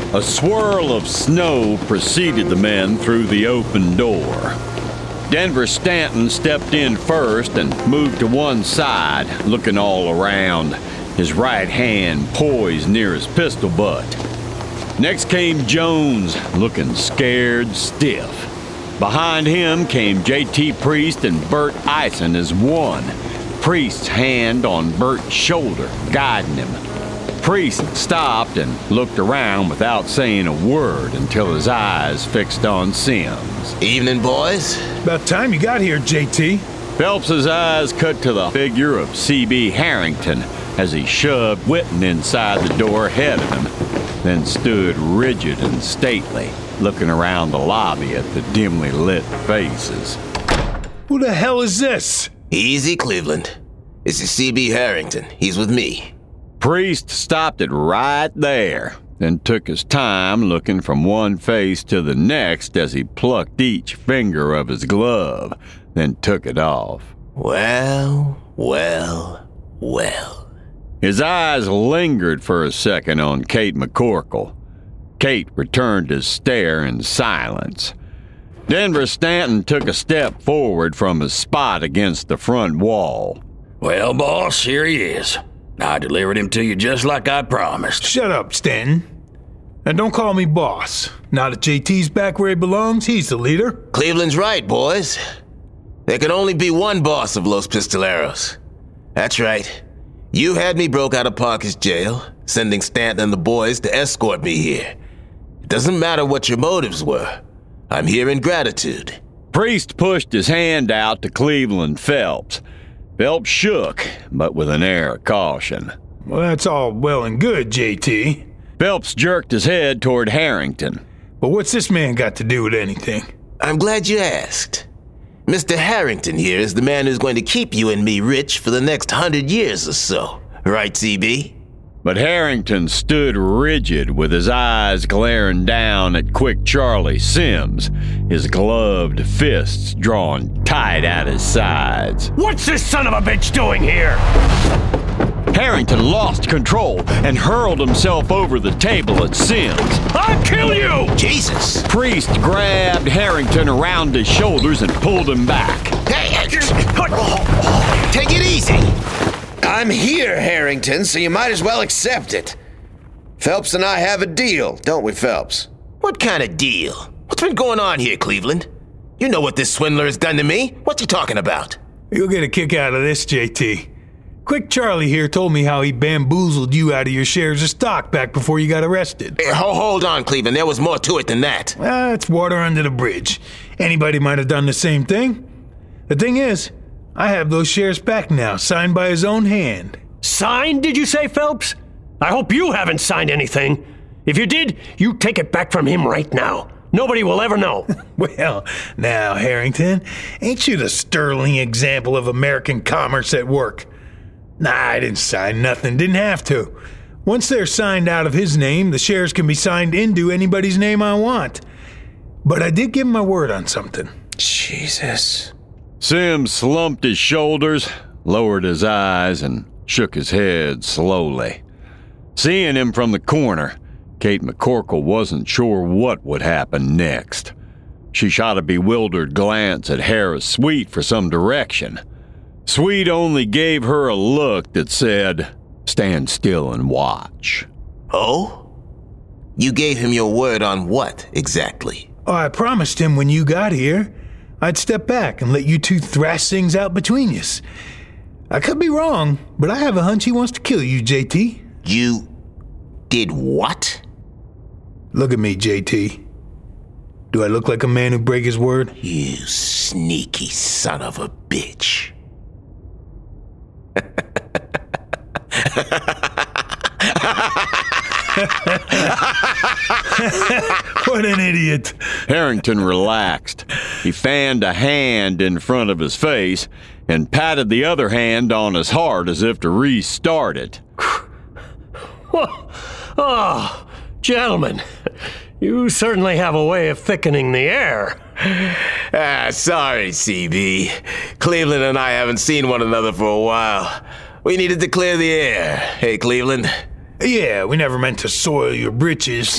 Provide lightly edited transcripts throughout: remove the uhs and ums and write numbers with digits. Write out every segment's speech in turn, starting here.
A swirl of snow preceded the men through the open door. Denver Stanton stepped in first and moved to one side, looking all around, his right hand poised near his pistol butt. Next came Jones, looking scared stiff. Behind him came J.T. Priest and Bert Eisen as one, Priest's hand on Bert's shoulder, guiding him. Priest stopped and looked around without saying a word until his eyes fixed on Sims. Evening, boys. About time you got here, JT. Phelps's eyes cut to the figure of C.B. Harrington as he shoved Whitten inside the door ahead of him, then stood rigid and stately, looking around the lobby at the dimly lit faces. Who the hell is this? Easy, Cleveland. This is C.B. Harrington. He's with me. Priest stopped it right there, then took his time looking from one face to the next as he plucked each finger of his glove, then took it off. Well. His eyes lingered for a second on Kate McCorkle. Kate returned his stare in silence. Denver Stanton took a step forward from his spot against the front wall. Well, boss, here he is. I delivered him to you just like I promised. Shut up, Stanton. And don't call me boss. Now that JT's back where he belongs, he's the leader. Cleveland's right, boys. There can only be one boss of Los Pistoleros. That's right. You had me broke out of Parker's jail, sending Stanton and the boys to escort me here. It doesn't matter what your motives were. I'm here in gratitude. Priest pushed his hand out to Cleveland Phelps. Phelps shook, but with an air of caution. Well, that's all well and good, JT. Phelps jerked his head toward Harrington. But what's this man got to do with anything? I'm glad you asked. Mr. Harrington here is the man who's going to keep you and me rich for the next 100 years or so. Right, CB? But Harrington stood rigid with his eyes glaring down at Quick Charlie Sims, his gloved fists drawn tight at his sides. What's this son of a bitch doing here? Harrington lost control and hurled himself over the table at Sims. I'll kill you! Jesus! Priest grabbed Harrington around his shoulders and pulled him back. Hey, take it easy! I'm here, Harrington, so you might as well accept it. Phelps and I have a deal, don't we, Phelps? What kind of deal? What's been going on here, Cleveland? You know what this swindler has done to me. What's he talking about? You'll get a kick out of this, JT. Quick Charlie here told me how he bamboozled you out of your shares of stock back before you got arrested. Hey, hold on, Cleveland. There was more to it than that. It's water under the bridge. Anybody might have done the same thing. The thing is, I have those shares back now, signed by his own hand. Signed, did you say, Phelps? I hope you haven't signed anything. If you did, you take it back from him right now. Nobody will ever know. Well, now, Harrington, ain't you the sterling example of American commerce at work? Nah, I didn't sign nothing, didn't have to. Once they're signed out of his name, the shares can be signed into anybody's name I want. But I did give him my word on something. Jesus. Sims slumped his shoulders, lowered his eyes, and shook his head slowly. Seeing him from the corner, Kate McCorkle wasn't sure what would happen next. She shot a bewildered glance at Harris Sweet for some direction. Sweet only gave her a look that said, "Stand still and watch." Oh? You gave him your word on what, exactly? Oh, I promised him when you got here, I'd step back and let you two thrash things out between yous. I could be wrong, but I have a hunch he wants to kill you, JT. You did what? Look at me, JT. Do I look like a man who break his word? You sneaky son of a bitch. What an idiot. Harrington relaxed. He fanned a hand in front of his face and patted the other hand on his heart as if to restart it. Oh, gentlemen, you certainly have a way of thickening the air. Sorry, CB. Cleveland and I haven't seen one another for a while. We needed to clear the air. Hey, Cleveland? Yeah, we never meant to soil your britches.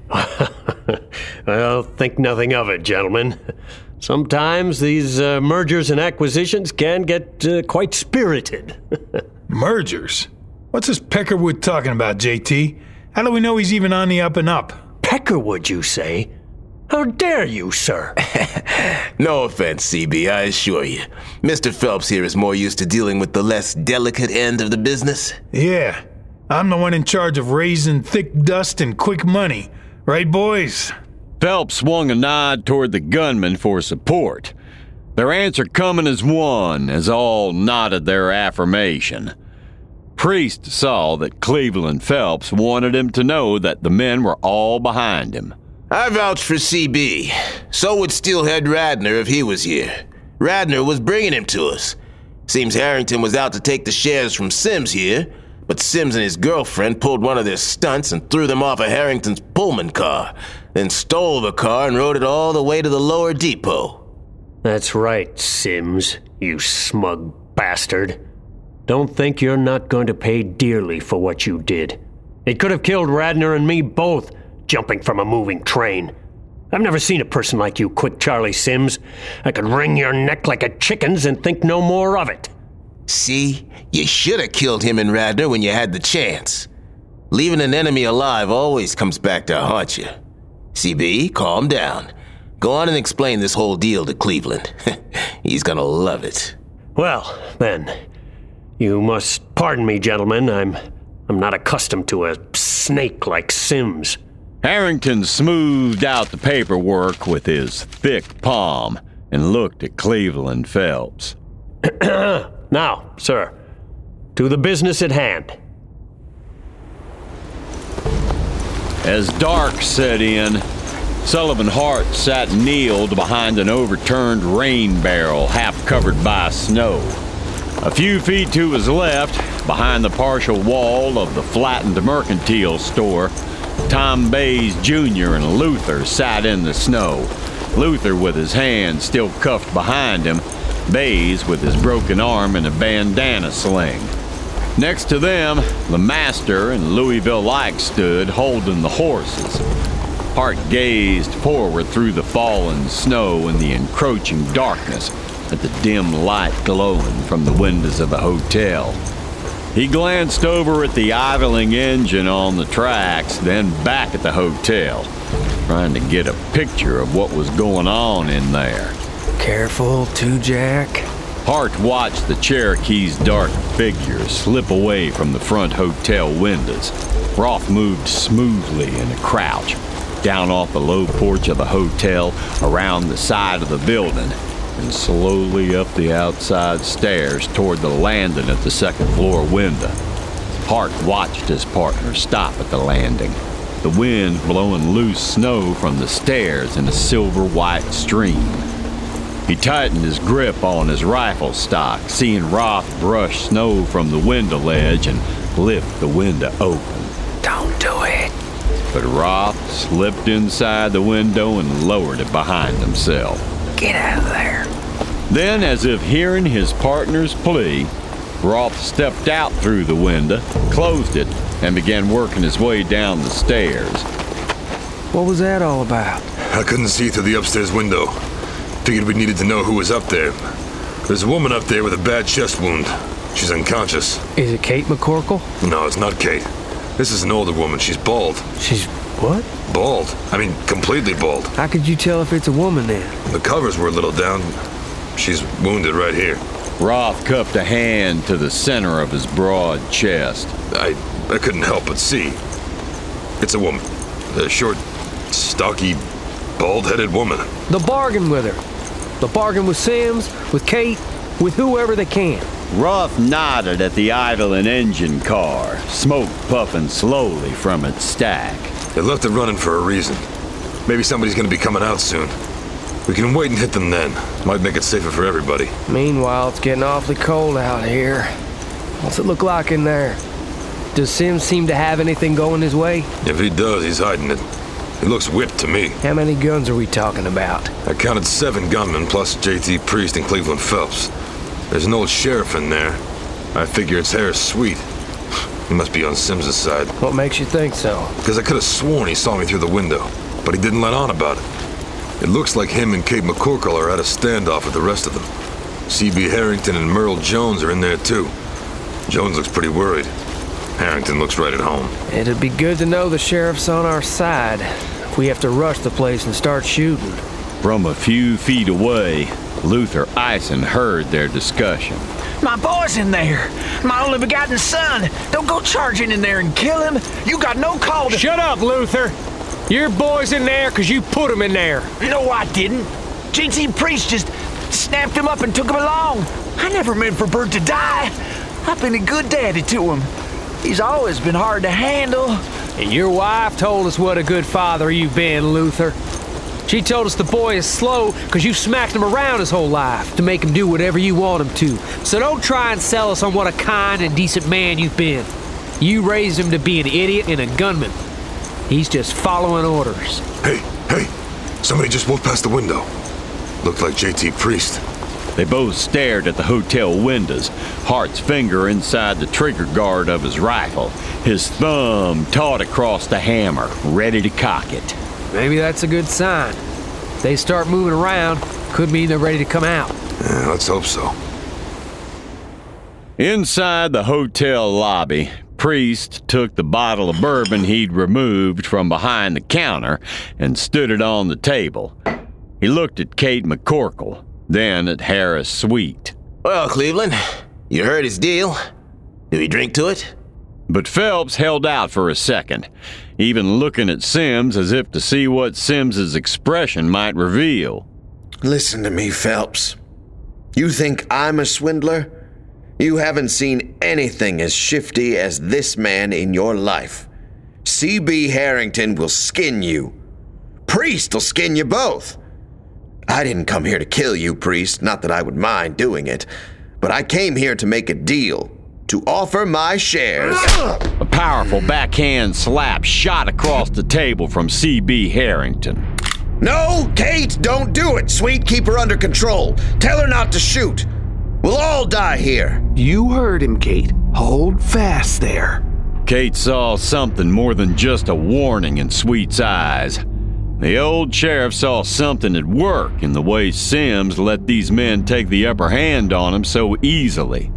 Well, think nothing of it, gentlemen. Sometimes these mergers and acquisitions can get quite spirited. Mergers? What's this Peckerwood talking about, JT? How do we know he's even on the up and up? Peckerwood, you say? How dare you, sir? No offense, CB, I assure you. Mr. Phelps here is more used to dealing with the less delicate end of the business. Yeah, I'm the one in charge of raising thick dust and quick money. Right, boys? Phelps swung a nod toward the gunman for support. Their answer coming as one, as all nodded their affirmation. Priest saw that Cleveland Phelps wanted him to know that the men were all behind him. I vouch for CB. So would Steelhead Radnor if he was here. Radnor was bringing him to us. Seems Harrington was out to take the shares from Sims here, but Sims and his girlfriend pulled one of their stunts and threw them off of Harrington's Pullman car, then stole the car and rode it all the way to the lower depot. That's right, Sims, you smug bastard. Don't think you're not going to pay dearly for what you did. It could have killed Radnor and me both, jumping from a moving train. I've never seen a person like you, Quick Charlie Sims. I could wring your neck like a chicken's and think no more of it. See? You should have killed him and Radnor when you had the chance. Leaving an enemy alive always comes back to haunt you. CB, calm down. Go on and explain this whole deal to Cleveland. He's gonna love it. Well, then, you must pardon me, gentlemen. I'm not accustomed to a snake like Sims. Harrington smoothed out the paperwork with his thick palm and looked at Cleveland Phelps. Now, sir, to the business at hand. As dark set in, Sullivan Hart sat kneeled behind an overturned rain barrel half covered by snow. A few feet to his left, behind the partial wall of the flattened mercantile store, Tom Bays Jr. and Luther sat in the snow, Luther with his hand still cuffed behind him, Bays with his broken arm in a bandana sling. Next to them, the master and Louisville Ike stood holding the horses. Hart gazed forward through the fallen snow and the encroaching darkness at the dim light glowing from the windows of the hotel. He glanced over at the idling engine on the tracks, then back at the hotel, trying to get a picture of what was going on in there. Careful, Jack. Hart watched the Cherokee's dark figure slip away from the front hotel windows. Roth moved smoothly in a crouch, down off the low porch of the hotel, around the side of the building, and slowly up the outside stairs toward the landing at the second floor window. Hart watched his partner stop at the landing, the wind blowing loose snow from the stairs in a silver-white stream. He tightened his grip on his rifle stock, seeing Roth brush snow from the window ledge and lift the window open. Don't do it. But Roth slipped inside the window and lowered it behind himself. Get out of there. Then, as if hearing his partner's plea, Roth stepped out through the window, closed it, and began working his way down the stairs. What was that all about? I couldn't see through the upstairs window. Figured we needed to know who was up there. There's a woman up there with a bad chest wound. She's unconscious. Is it Kate McCorkle? No, it's not Kate. This is an older woman. She's bald. She's what? Bald. I mean, completely bald. How could you tell if it's a woman then? The covers were a little down. She's wounded right here. Roth cupped a hand to the center of his broad chest. I couldn't help but see. It's a woman. A short, stocky, bald-headed woman. The bargain with her. The bargain with Sims, with Kate, with whoever they can. Roth nodded at the idling engine car, smoke puffing slowly from its stack. They left it running for a reason. Maybe somebody's gonna be coming out soon. We can wait and hit them then. Might make it safer for everybody. Meanwhile, it's getting awfully cold out here. What's it look like in there? Does Sims seem to have anything going his way? If he does, he's hiding it. He looks whipped to me. How many guns are we talking about? I counted 7 gunmen plus J.T. Priest and Cleveland Phelps. There's an old sheriff in there. I figure its hair is sweet. He must be on Simms' side. What makes you think so? Because I could have sworn he saw me through the window, but he didn't let on about it. It looks like him and Kate McCorkle are at a standoff with the rest of them. C.B. Harrington and Merle Jones are in there too. Jones looks pretty worried. Harrington looks right at home. It'd be good to know the sheriff's on our side if we have to rush the place and start shooting. From a few feet away, Luther Ison heard their discussion. My boy's in there. My only begotten son. Don't go charging in there and kill him. You got no call to... Shut up, Luther! Your boy's in there because you put him in there. No, I didn't. J.T. Priest just snapped him up and took him along. I never meant for Bert to die. I've been a good daddy to him. He's always been hard to handle. And your wife told us what a good father you've been, Luther. She told us the boy is slow because you smacked him around his whole life to make him do whatever you want him to. So don't try and sell us on what a kind and decent man you've been. You raised him to be an idiot and a gunman. He's just following orders. Hey! Somebody just walked past the window. Looked like J.T. Priest. They both stared at the hotel windows, Hart's finger inside the trigger guard of his rifle, his thumb taut across the hammer, ready to cock it. Maybe that's a good sign. If they start moving around, could mean they're ready to come out. Yeah, let's hope so. Inside the hotel lobby, Priest took the bottle of bourbon he'd removed from behind the counter and stood it on the table. He looked at Kate McCorkle, then at Harris Sweet. Well, Cleveland, you heard his deal. Do we drink to it? But Phelps held out for a second, even looking at Simms as if to see what Simms's expression might reveal. Listen to me, Phelps. You think I'm a swindler? You haven't seen anything as shifty as this man in your life. C.B. Harrington will skin you. Priest will skin you both. I didn't come here to kill you, Priest, not that I would mind doing it, but I came here to make a deal. To offer my shares. A powerful backhand slap shot across the table from C.B. Harrington. No, Kate, don't do it. Sweet, keep her under control. Tell her not to shoot. We'll all die here. You heard him, Kate. Hold fast there. Kate saw something more than just a warning in Sweet's eyes. The old sheriff saw something at work in the way Simms let these men take the upper hand on him so easily.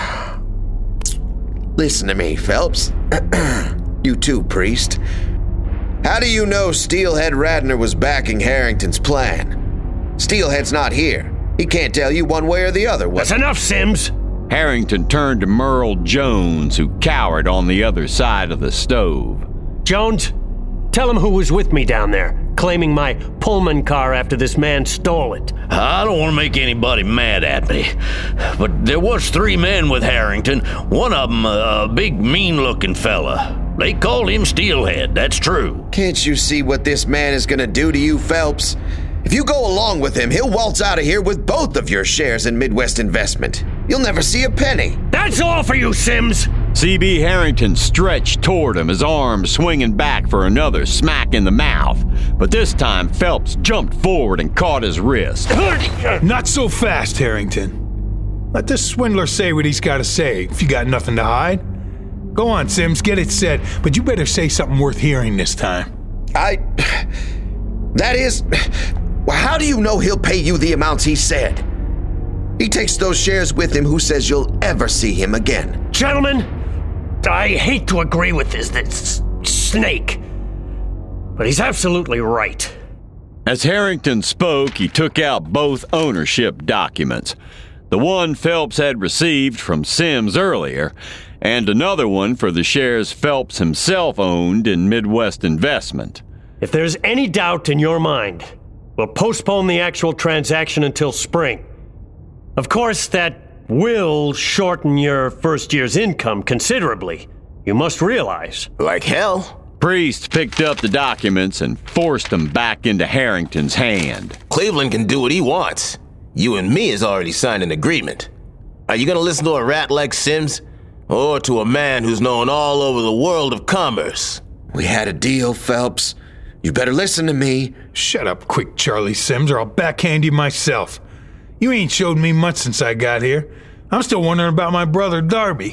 Listen to me, Phelps. You too, Priest. How do you know Steelhead Radnor was backing Harrington's plan? Steelhead's not here. He can't tell you one way or the other. That's enough, Simms! Harrington turned to Merle Jones, who cowered on the other side of the stove. Jones, tell him who was with me down there, claiming my Pullman car after this man stole it. I don't want to make anybody mad at me, but there was 3 men with Harrington. One of them, a big, mean-looking fella. They called him Steelhead, that's true. Can't you see what this man is gonna do to you, Phelps? If you go along with him, he'll waltz out of here with both of your shares in Midwest Investment. You'll never see a penny. That's all for you, Simms! C.B. Harrington stretched toward him, his arm swinging back for another smack in the mouth. But this time, Phelps jumped forward and caught his wrist. Not so fast, Harrington. Let the swindler say what he's got to say if you got nothing to hide. Go on, Simms, get it said, but you better say something worth hearing this time. How do you know he'll pay you the amounts he said? He takes those shares with him. Who says you'll ever see him again? Gentlemen, I hate to agree with this snake, but he's absolutely right. As Harrington spoke, he took out both ownership documents. The one Phelps had received from Simms earlier, and another one for the shares Phelps himself owned in Midwest Investment. If there's any doubt in your mind, we'll postpone the actual transaction until spring. Of course, that will shorten your first year's income considerably. You must realize. Like hell. Priest picked up the documents and forced them back into Harrington's hand. Cleveland can do what he wants. You and me has already signed an agreement. Are you gonna listen to a rat like Simms? Or to a man who's known all over the world of commerce? We had a deal, Phelps. You better listen to me. Shut up quick, Charlie Simms, or I'll backhand you myself. You ain't showed me much since I got here. I'm still wondering about my brother Darby.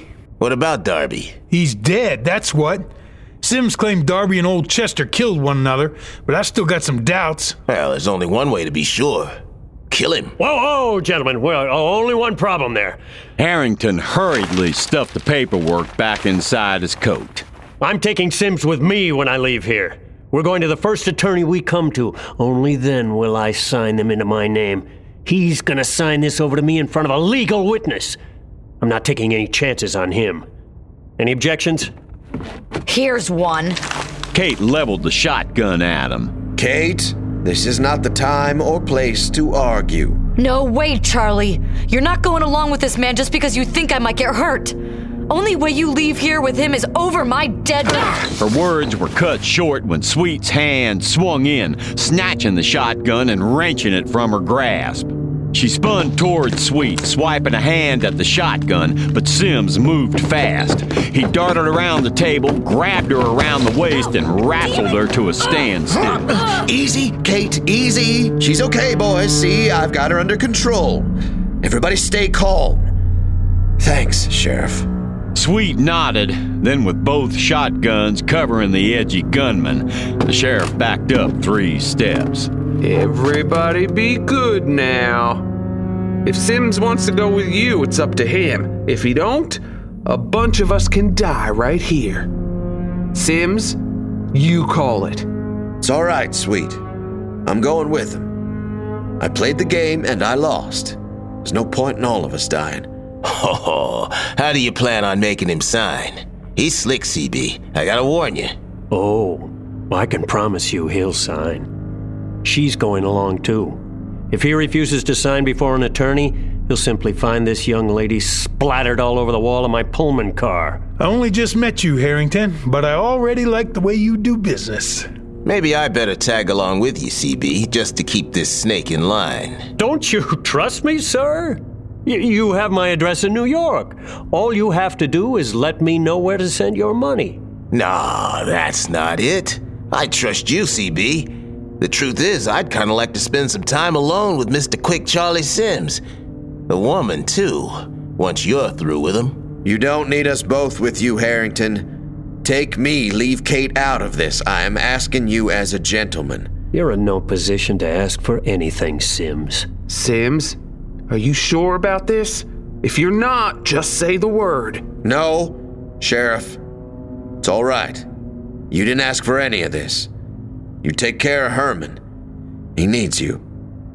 What about Darby? He's dead, that's what. Sims claimed Darby and old Chester killed one another, but I still got some doubts. Well, there's only one way to be sure. Kill him. Whoa, gentlemen. Well, only one problem there. Harrington hurriedly stuffed the paperwork back inside his coat. I'm taking Sims with me when I leave here. We're going to the first attorney we come to. Only then will I sign them into my name. He's gonna sign this over to me in front of a legal witness. I'm not taking any chances on him. Any objections? Here's one. Kate leveled the shotgun at him. Kate, this is not the time or place to argue. No, wait, Charlie. You're not going along with this man just because you think I might get hurt. Only way you leave here with him is over my dead body. Her words were cut short when Sweet's hand swung in, snatching the shotgun and wrenching it from her grasp. She spun toward Sweet, swiping a hand at the shotgun, but Sims moved fast. He darted around the table, grabbed her around the waist, and rattled her to a standstill. Easy, Kate, easy. She's okay, boys. See, I've got her under control. Everybody stay calm. Thanks, Sheriff. Sweet nodded, then with both shotguns covering the edgy gunman, the sheriff backed up 3 steps. Everybody be good now. If Sims wants to go with you, it's up to him. If he don't, a bunch of us can die right here. Sims, you call it. It's all right, Sweet. I'm going with him. I played the game and I lost. There's no point in all of us dying. Oh, how do you plan on making him sign? He's slick, CB. I gotta warn you. Oh, I can promise you he'll sign. She's going along too. If he refuses to sign before an attorney, he'll simply find this young lady splattered all over the wall of my Pullman car. I only just met you, Harrington, but I already like the way you do business. Maybe I better tag along with you, CB, just to keep this snake in line. Don't you trust me, sir? You have my address in New York. All you have to do is let me know where to send your money. Nah, that's not it. I trust you, CB. The truth is, I'd kind of like to spend some time alone with Mr. Quick Charlie Sims. The woman, too, once you're through with him. You don't need us both with you, Harrington. Take me, leave Kate out of this. I am asking you as a gentleman. You're in no position to ask for anything, Sims. Sims, are you sure about this? If you're not, just say the word. No, Sheriff. It's all right. You didn't ask for any of this. You take care of Herman. He needs you.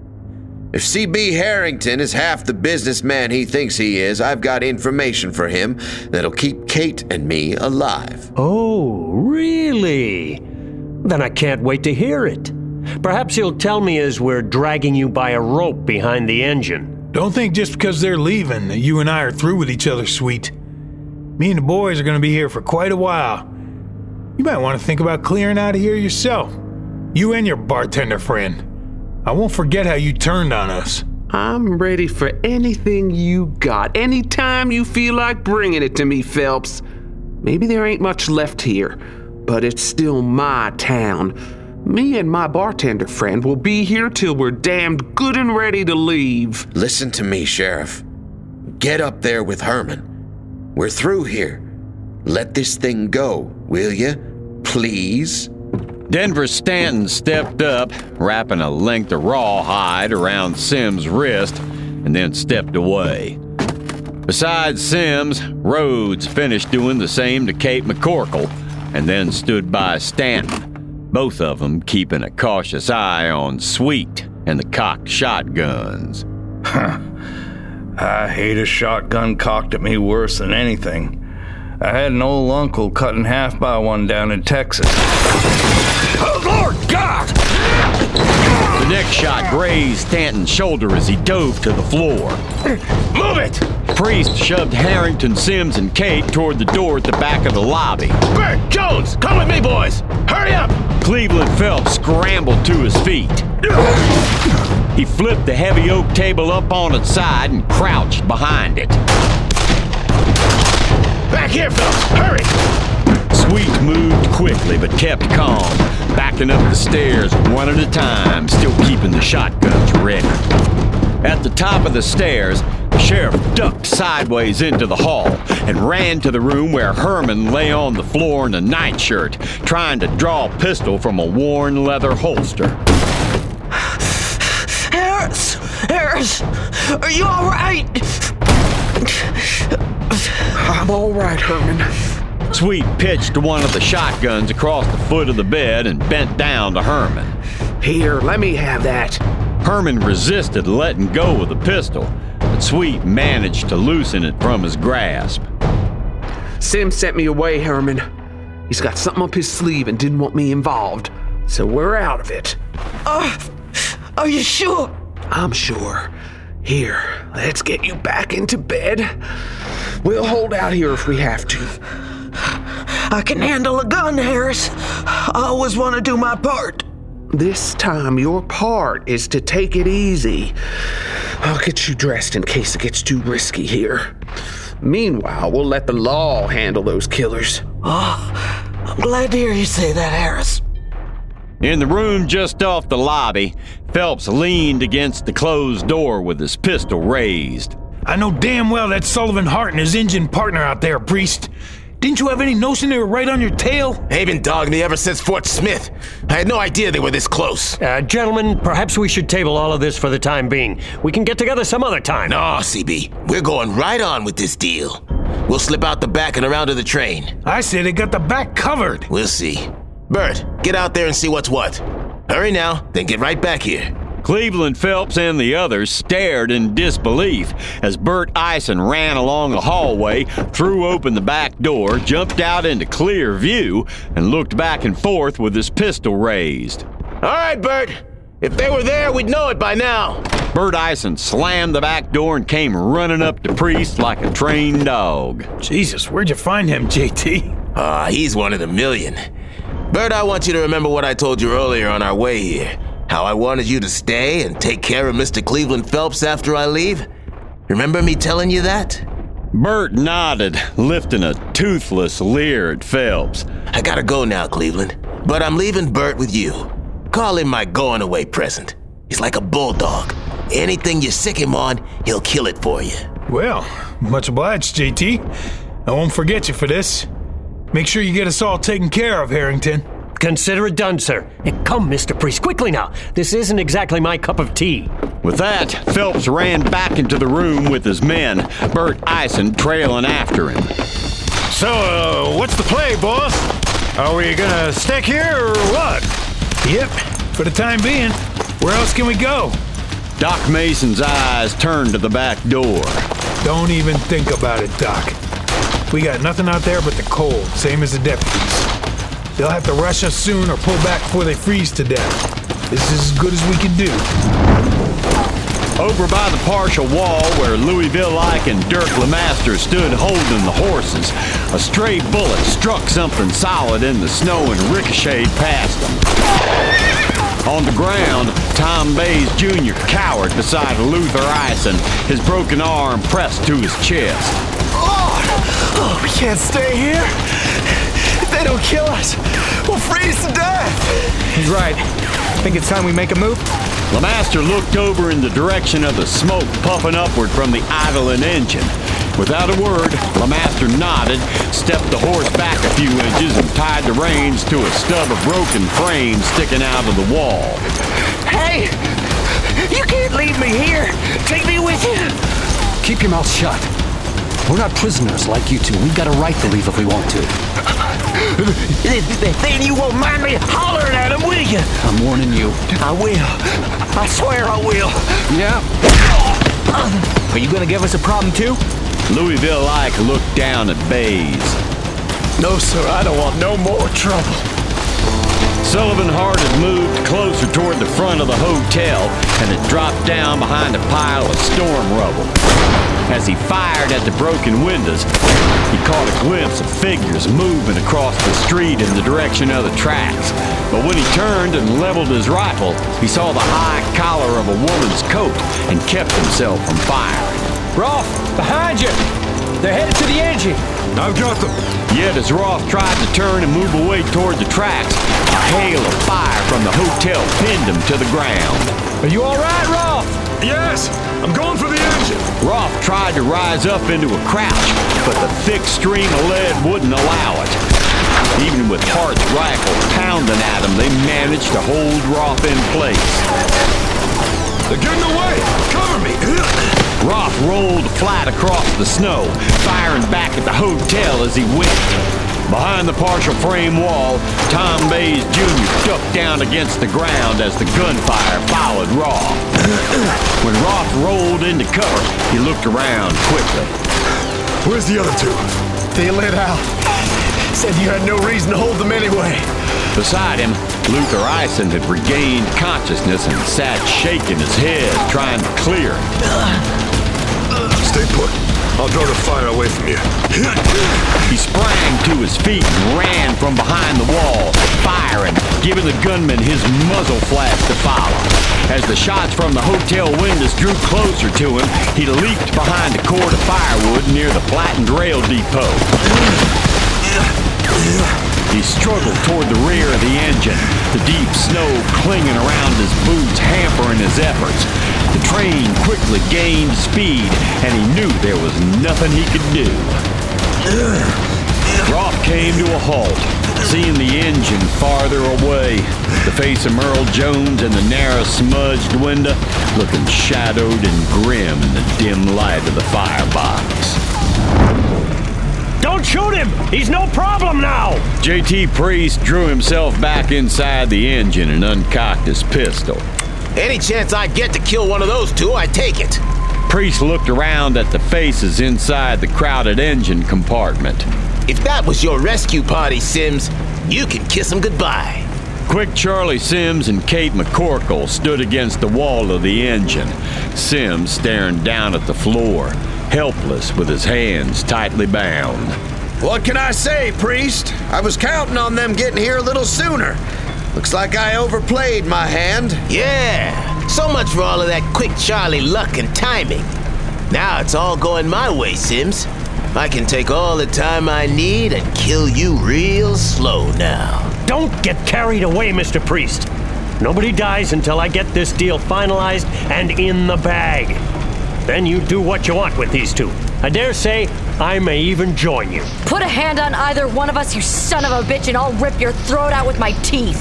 If C.B. Harrington is half the businessman he thinks he is, I've got information for him that'll keep Kate and me alive. Oh, really? Then I can't wait to hear it. Perhaps you'll tell me as we're dragging you by a rope behind the engine. Don't think just because they're leaving that you and I are through with each other, Sweet. Me and the boys are going to be here for quite a while. You might want to think about clearing out of here yourself. You and your bartender friend. I won't forget how you turned on us. I'm ready for anything you got. Anytime you feel like bringing it to me, Phelps. Maybe there ain't much left here, but it's still my town. Me and my bartender friend will be here till we're damned good and ready to leave. Listen to me, Sheriff. Get up there with Herman. We're through here. Let this thing go, will you? Please? Denver Stanton stepped up, wrapping a length of rawhide around Sims' wrist, and then stepped away. Besides Sims, Rhodes finished doing the same to Kate McCorkle, and then stood by Stanton, both of them keeping a cautious eye on Sweet and the cocked shotguns. I hate a shotgun cocked at me worse than anything. I had an old uncle cut in half by one down in Texas. Oh, Lord God! The next shot grazed Stanton's shoulder as he dove to the floor. Move it! Priest shoved Harrington, Sims, and Kate toward the door at the back of the lobby. Bert, Jones, come with me, boys! Hurry up! Cleveland Phelps scrambled to his feet. He flipped the heavy oak table up on its side and crouched behind it. Back here, Phelps! Hurry! Sweet moved quickly but kept calm, backing up the stairs one at a time, still keeping the shotguns ready. At the top of the stairs, The sheriff ducked sideways into the hall and ran to the room where Herman lay on the floor in a nightshirt, trying to draw a pistol from a worn leather holster. Harris, are you all right? I'm all right, Herman. Sweet pitched one of the shotguns across the foot of the bed and bent down to Herman. Here, let me have that. Herman resisted letting go of the pistol, but Sweet managed to loosen it from his grasp. Sim sent me away, Herman. He's got something up his sleeve and didn't want me involved, so we're out of it. Are you sure? I'm sure. Here, let's get you back into bed. We'll hold out here if we have to. I can handle a gun, Harris. I always want to do my part. This time, your part is to take it easy. I'll get you dressed in case it gets too risky here. Meanwhile, we'll let the law handle those killers. Oh, I'm glad to hear you say that, Harris. In the room just off the lobby, Phelps leaned against the closed door with his pistol raised. I know damn well that's Sullivan Hart and his engine partner out there, Priest. Didn't you have any notion they were right on your tail? They've been dogging me ever since Fort Smith. I had no idea they were this close. Gentlemen, perhaps we should table all of this for the time being. We can get together some other time. No, CB. We're going right on with this deal. We'll slip out the back and around to the train. I say they got the back covered. We'll see. Bert, get out there and see what's what. Hurry now, then get right back here. Cleveland Phelps and the others stared in disbelief as Bert Eisen ran along the hallway, threw open the back door, jumped out into clear view, and looked back and forth with his pistol raised. All right, Bert. If they were there, we'd know it by now. Bert Eisen slammed the back door and came running up to Priest like a trained dog. Jesus, where'd you find him, JT? He's one in a million. Bert, I want you to remember what I told you earlier on our way here. How I wanted you to stay and take care of Mr. Cleveland Phelps after I leave? Remember me telling you that? Bert nodded, lifting a toothless leer at Phelps. I gotta go now, Cleveland, but I'm leaving Bert with you. Call him my going-away present. He's like a bulldog. Anything you sick him on, he'll kill it for you. Well, much obliged, JT. I won't forget you for this. Make sure you get us all taken care of, Harrington. Consider it done, sir. Hey, come, Mr. Priest, quickly now. This isn't exactly my cup of tea. With that, Phelps ran back into the room with his men, Bert Eisen trailing after him. So, what's the play, boss? Are we gonna stick here or what? Yep, for the time being. Where else can we go? Doc Mason's eyes turned to the back door. Don't even think about it, Doc. We got nothing out there but the cold, same as the deputies. They'll have to rush us soon or pull back before they freeze to death. This is as good as we can do. Over by the partial wall where Louisville Ike and Dirk LeMaster stood holding the horses, a stray bullet struck something solid in the snow and ricocheted past them. On the ground, Tom Bays Jr. cowered beside Luther Eisen, his broken arm pressed to his chest. Oh, we can't stay here. If they don't kill us, we'll freeze to death. He's right. Think it's time we make a move? LeMaster looked over in the direction of the smoke puffing upward from the idling engine. Without a word, LeMaster nodded, stepped the horse back a few inches, and tied the reins to a stub of broken frame sticking out of the wall. Hey! You can't leave me here! Take me with you! Keep your mouth shut. We're not prisoners like you two. We've got a right to leave if we want to. Then you won't mind me hollering at him, will you? I'm warning you. I will. I swear I will. Yeah. Are you gonna give us a problem too? Louisville Ike looked down at Bays. No, sir, I don't want no more trouble. Sullivan Hart had moved closer toward the front of the hotel and had dropped down behind a pile of storm rubble. As he fired at the broken windows, he caught a glimpse of figures moving across the street in the direction of the tracks. But when he turned and leveled his rifle, he saw the high collar of a woman's coat and kept himself from firing. Rolf, behind you! They're headed to the engine. I've got them. Yet as Roth tried to turn and move away toward the tracks, A hail of fire from the hotel pinned him to the ground. Are you all right, Rolf? Yes, I'm going for the engine. Rolf tried to rise up into a crouch, but the thick stream of lead wouldn't allow it. Even with Hart's rifle pounding at him, they managed to hold Rolf in place. They're getting away! Cover me! Rolf rolled flat across the snow, firing back at the hotel as he went. Behind the partial frame wall, Tom Bays Jr. ducked down against the ground as the gunfire followed Rolf. When Rolf rolled into cover, he looked around quickly. Where's the other two? They lit out. Said you had no reason to hold them anyway. Beside him, Luther Ison had regained consciousness and sat shaking his head, trying to clear it. Stay put. I'll draw the fire away from you. He sprang to his feet and ran from behind the wall, firing, giving the gunman his muzzle flash to follow. As the shots from the hotel windows drew closer to him, he leaped behind a cord of firewood near the flattened rail depot. He struggled toward the rear of the engine, the deep snow clinging around his boots, hampering his efforts. The train quickly gained speed, and he knew there was nothing he could do. Rolf came to a halt, seeing the engine farther away, the face of Merle Jones in the narrow, smudged window, looking shadowed and grim in the dim light of the firebox. Don't shoot him! He's no problem now! J.T. Priest drew himself back inside the engine and uncocked his pistol. Any chance I get to kill one of those two, I take it. Priest looked around at the faces inside the crowded engine compartment. If that was your rescue party, Sims, you can kiss them goodbye. Quick Charlie Sims and Kate McCorkle stood against the wall of the engine, Sims staring down at the floor, helpless with his hands tightly bound. What can I say, Priest? I was counting on them getting here a little sooner. Looks like I overplayed my hand. Yeah, so much for all of that quick Charlie luck and timing. Now it's all going my way, Sims. I can take all the time I need and kill you real slow now. Don't get carried away, Mr. Priest. Nobody dies until I get this deal finalized and in the bag. Then you do what you want with these two. I dare say I may even join you. Put a hand on either one of us, you son of a bitch, and I'll rip your throat out with my teeth.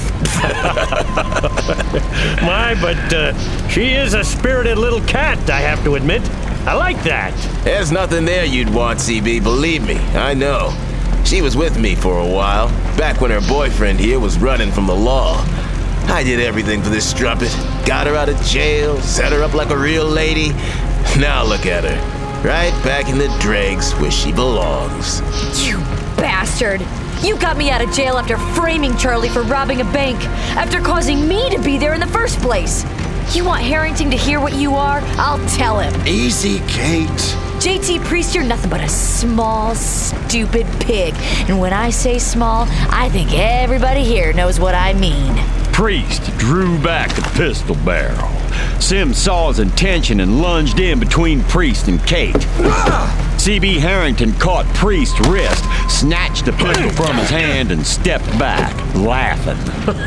But she is a spirited little cat, I have to admit. I like that. There's nothing there you'd want, CB, believe me, I know. She was with me for a while, back when her boyfriend here was running from the law. I did everything for this strumpet. Got her out of jail, set her up like a real lady. Now look at her. Right back in the dregs where she belongs. You bastard! You got me out of jail after framing Charlie for robbing a bank, after causing me to be there in the first place. You want Harrington to hear what you are? I'll tell him. Easy, Kate. J.T. Priest, you're nothing but a small, stupid pig. And when I say small, I think everybody here knows what I mean. Priest drew back the pistol barrel. Sims saw his intention and lunged in between Priest and Kate. C.B. Harrington caught Priest's wrist, snatched the pistol from his hand, and stepped back, laughing.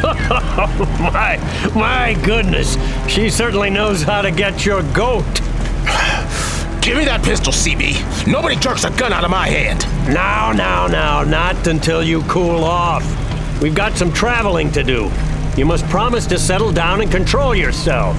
My goodness. She certainly knows how to get your goat. Give me that pistol, CB. Nobody jerks a gun out of my hand. Now, not until you cool off. We've got some traveling to do. You must promise to settle down and control yourself.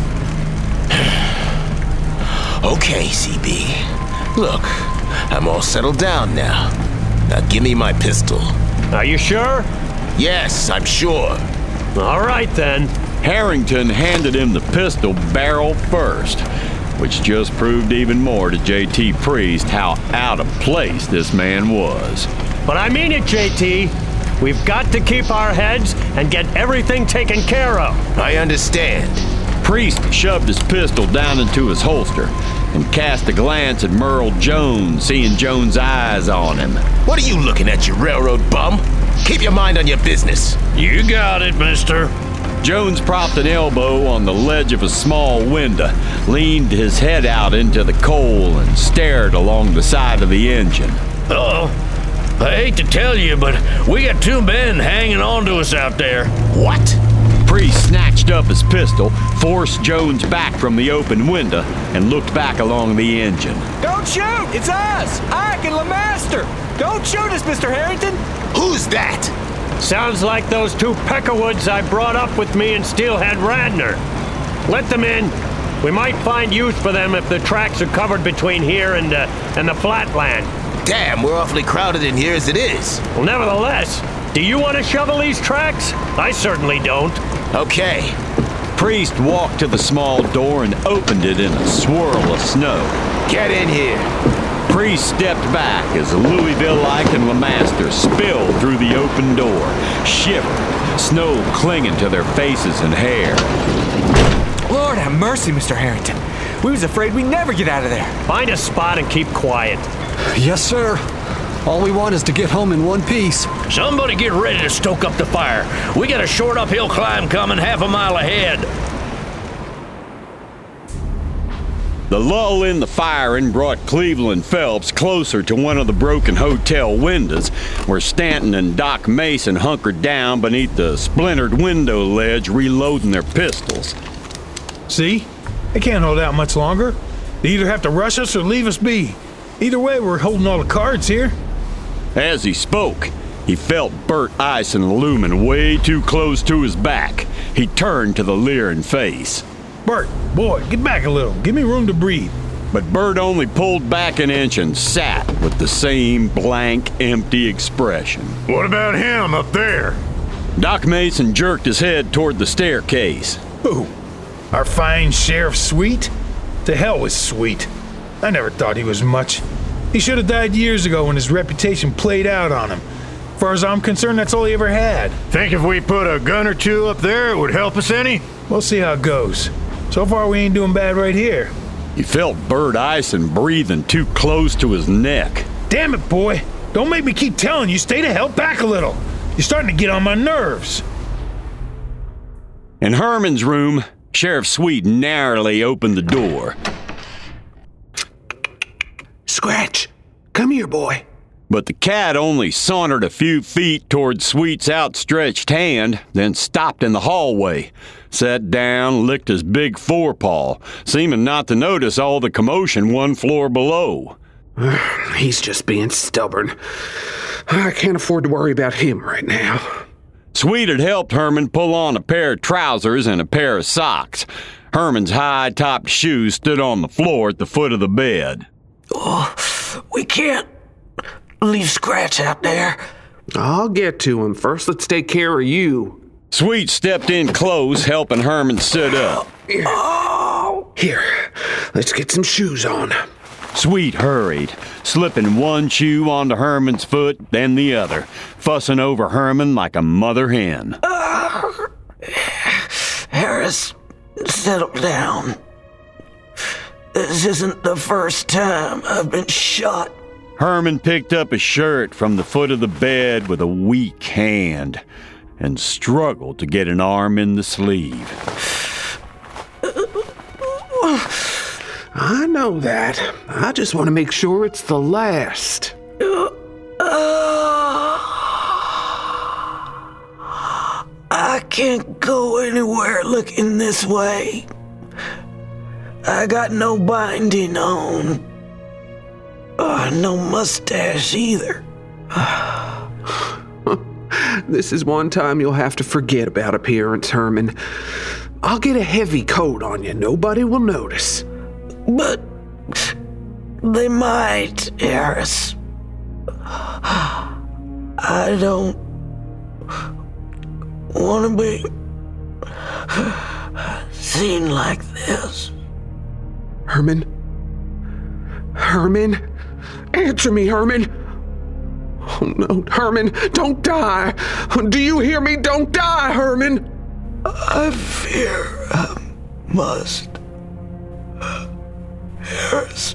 Okay, CB. Look, I'm all settled down now. Now give me my pistol. Are you sure? Yes, I'm sure. All right, then. Harrington handed him the pistol barrel first, which just proved even more to J.T. Priest how out of place this man was. But I mean it, J.T. We've got to keep our heads and get everything taken care of. I understand. Priest shoved his pistol down into his holster and cast a glance at Merle Jones, seeing Jones' eyes on him. What are you looking at, you railroad bum? Keep your mind on your business. You got it, mister. Jones propped an elbow on the ledge of a small window, leaned his head out into the coal, and stared along the side of the engine. I hate to tell you, but we got 2 men hanging on to us out there. What? Priest snatched up his pistol, forced Jones back from the open window, and looked back along the engine. Don't shoot! It's us! Ike and LeMaster! Don't shoot us, Mr. Harrington! Who's that? Sounds like those 2 Peckerwoods I brought up with me in Steelhead Radnor. Let them in. We might find use for them if the tracks are covered between here and the flatland. Damn, we're awfully crowded in here as it is. Well, nevertheless, do you want to shovel these tracks? I certainly don't. Okay. Priest walked to the small door and opened it in a swirl of snow. Get in here. Priest stepped back as Louisville, Ike, and LeMaster spilled through the open door, shivered, snow clinging to their faces and hair. Lord have mercy, Mr. Harrington. We was afraid we'd never get out of there. Find a spot and keep quiet. Yes, sir. All we want is to get home in one piece. Somebody get ready to stoke up the fire. We got a short uphill climb coming half a mile ahead. The lull in the firing brought Cleveland Phelps closer to one of the broken hotel windows, where Stanton and Doc Mason hunkered down beneath the splintered window ledge reloading their pistols. See? They can't hold out much longer. They either have to rush us or leave us be. Either way, we're holding all the cards here. As he spoke, he felt Bert Eisen looming way too close to his back. He turned to the leering face. Bert, boy, get back a little. Give me room to breathe. But Bert only pulled back an inch and sat with the same blank, empty expression. What about him up there? Doc Mason jerked his head toward the staircase. Who? Our fine Sheriff Sweet? To hell with Sweet. I never thought he was much. He should have died years ago when his reputation played out on him. As far as I'm concerned, that's all he ever had. Think if we put a gun or 2 up there, it would help us any? We'll see how it goes. So far, we ain't doing bad right here. He felt Bert Eisen breathing too close to his neck. Damn it, boy. Don't make me keep telling you, stay the hell back a little. You're starting to get on my nerves. In Herman's room, Sheriff Sweet narrowly opened the door. Scratch, come here, boy. But the cat only sauntered a few feet toward Sweet's outstretched hand, then stopped in the hallway, sat down, licked his big forepaw, seeming not to notice all the commotion 1 floor below. He's just being stubborn. I can't afford to worry about him right now. Sweet had helped Herman pull on a pair of trousers and a pair of socks. Herman's high-topped shoes stood on the floor at the foot of the bed. Oh, we can't leave Scratch out there. I'll get to him. First, let's take care of you. Sweet stepped in close, helping Herman sit up. Here, let's get some shoes on. Sweet hurried, slipping one shoe onto Herman's foot, then the other, fussing over Herman like a mother hen. Harris, settle down. This isn't the first time I've been shot. Herman picked up his shirt from the foot of the bed with a weak hand and struggled to get an arm in the sleeve. I know that. I just want to make sure it's the last. I can't go anywhere looking this way. I got no binding on. No mustache either. This is one time you'll have to forget about appearance, Herman. I'll get a heavy coat on you. Nobody will notice. But they might, Harris. I don't want to be seen like this. Herman? Herman? Answer me, Herman! Oh no, Herman, don't die! Do you hear me? Don't die, Herman! I fear I must. Harris.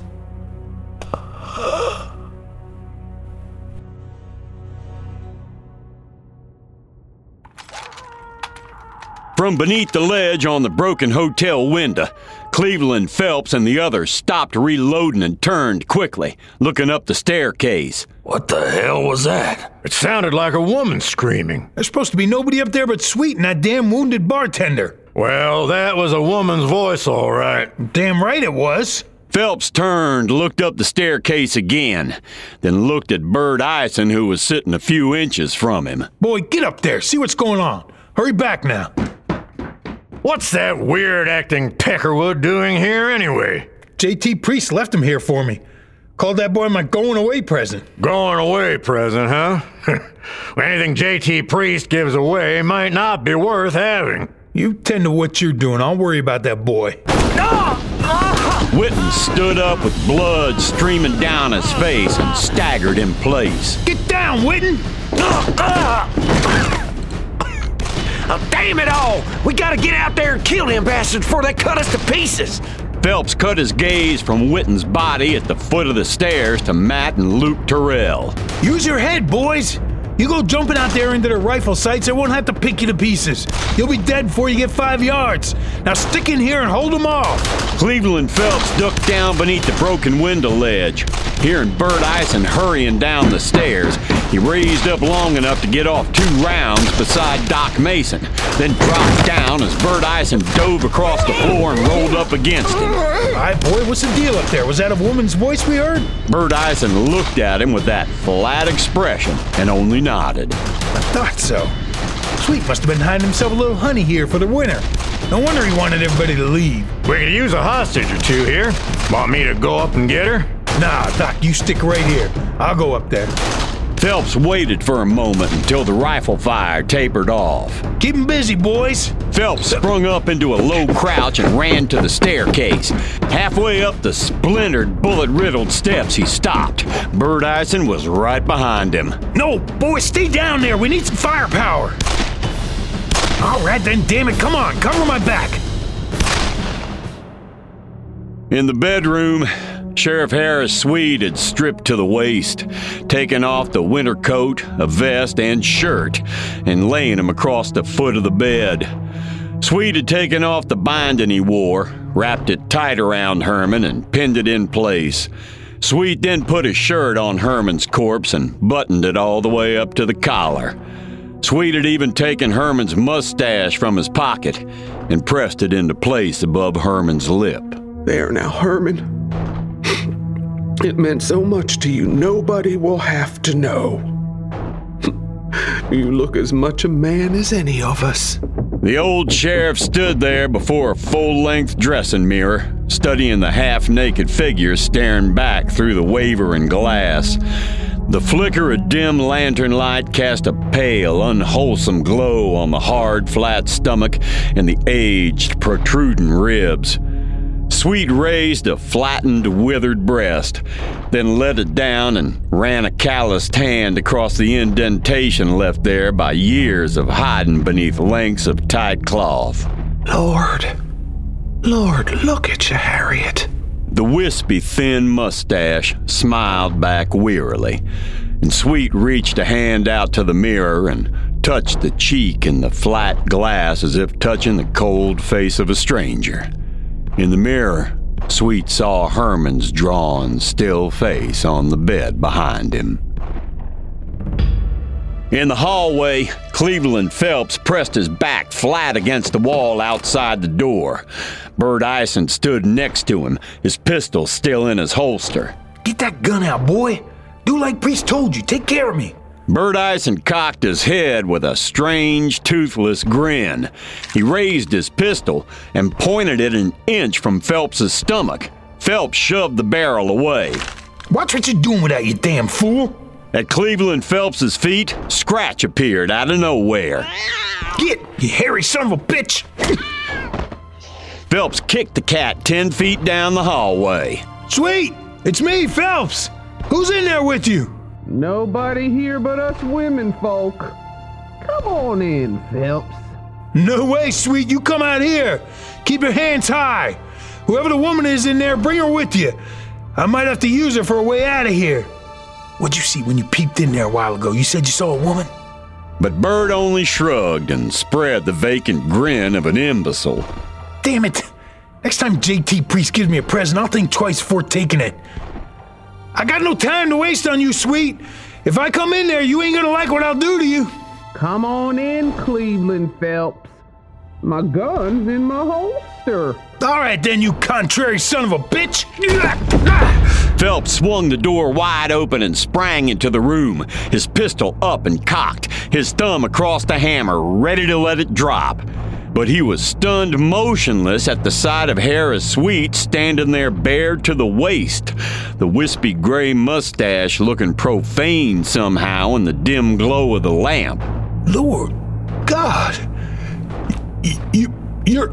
From beneath the ledge on the broken hotel window, Cleveland Phelps and the others stopped reloading and turned quickly, looking up the staircase. What the hell was that? It sounded like a woman screaming. There's supposed to be nobody up there but Sweet and that damn wounded bartender. Well, that was a woman's voice, all right. Damn right it was. Phelps turned, looked up the staircase again, then looked at Bert Eisen, who was sitting a few inches from him. Boy, get up there. See what's going on. Hurry back now. What's that weird-acting Peckerwood doing here anyway? J.T. Priest left him here for me. Called that boy my going-away present. Going-away present, huh? Anything J.T. Priest gives away might not be worth having. You tend to what you're doing. I'll worry about that boy. Whitten stood up with blood streaming down his face and staggered in place. Get down, Whitten! Oh, damn it all! We gotta get out there and kill them bastards before they cut us to pieces! Phelps cut his gaze from Whitten's body at the foot of the stairs to Matt and Luke Terrell. Use your head, boys! You go jumping out there into the rifle sights, they won't have to pick you to pieces. You'll be dead before you get 5 yards. Now stick in here and hold them off. Cleveland Phelps ducked down beneath the broken window ledge. Hearing Bert Eisen hurrying down the stairs, he raised up long enough to get off 2 rounds beside Doc Mason, then dropped down as Bert Eisen dove across the floor and rolled up against him. All right, boy, what's the deal up there? Was that a woman's voice we heard? Bert Eisen looked at him with that flat expression and only nodded. I thought so. Sweet must have been hiding himself a little honey here for the winter. No wonder he wanted everybody to leave. We could use a hostage or 2 here. Want me to go up and get her? Nah, Doc, you stick right here. I'll go up there. Phelps waited for a moment until the rifle fire tapered off. Keep 'em busy, boys. Phelps sprung up into a low crouch and ran to the staircase. Halfway up the splintered, bullet-riddled steps, he stopped. Bert Eisen was right behind him. No, boys, stay down there. We need some firepower. All right, then, damn it. Come on, cover my back. In the bedroom, Sheriff Harris Sweet had stripped to the waist, taken off the winter coat, a vest, and shirt, and laying him across the foot of the bed. Sweet had taken off the binding he wore, wrapped it tight around Herman, and pinned it in place. Sweet then put his shirt on Herman's corpse and buttoned it all the way up to the collar. Sweet had even taken Herman's mustache from his pocket and pressed it into place above Herman's lip. There now, Herman. It meant so much to you, nobody will have to know. You look as much a man as any of us. The old sheriff stood there before a full-length dressing mirror, studying the half-naked figure staring back through the wavering glass. The flicker of dim lantern light cast a pale, unwholesome glow on the hard, flat stomach and the aged, protruding ribs. Sweet raised a flattened, withered breast, then let it down and ran a calloused hand across the indentation left there by years of hiding beneath lengths of tight cloth. Lord, look at you, Harriet. The wispy, thin mustache smiled back wearily, and Sweet reached a hand out to the mirror and touched the cheek in the flat glass as if touching the cold face of a stranger. In the mirror, Sweet saw Herman's drawn, still face on the bed behind him. In the hallway, Cleveland Phelps pressed his back flat against the wall outside the door. Bert Eisen stood next to him, his pistol still in his holster. Get that gun out, boy. Do like Priest told you. Take care of me. Bert Eisen cocked his head with a strange, toothless grin. He raised his pistol and pointed it an inch from Phelps's stomach. Phelps shoved the barrel away. Watch what you're doing with that, you damn fool. At Cleveland Phelps's feet, Scratch appeared out of nowhere. Get, you hairy son of a bitch! Phelps kicked the cat 10 feet down the hallway. Sweet! It's me, Phelps! Who's in there with you? Nobody here but us women folk. Come on in, Phelps. No way, Sweet. You come out here. Keep your hands high. Whoever the woman is in there, bring her with you. I might have to use her for a way out of here. What'd you see when you peeped in there a while ago? You said you saw a woman? But Bert only shrugged and spread the vacant grin of an imbecile. Damn it! Next time JT Priest gives me a present, I'll think twice before taking it. I got no time to waste on you, Sweet. If I come in there, you ain't gonna like what I'll do to you. Come on in, Cleveland Phelps. My gun's in my holster. All right then, you contrary son of a bitch. Phelps swung the door wide open and sprang into the room, his pistol up and cocked, his thumb across the hammer, ready to let it drop. But he was stunned motionless at the sight of Harris Sweet standing there bared to the waist, the wispy gray mustache looking profane somehow in the dim glow of the lamp. Lord God, you're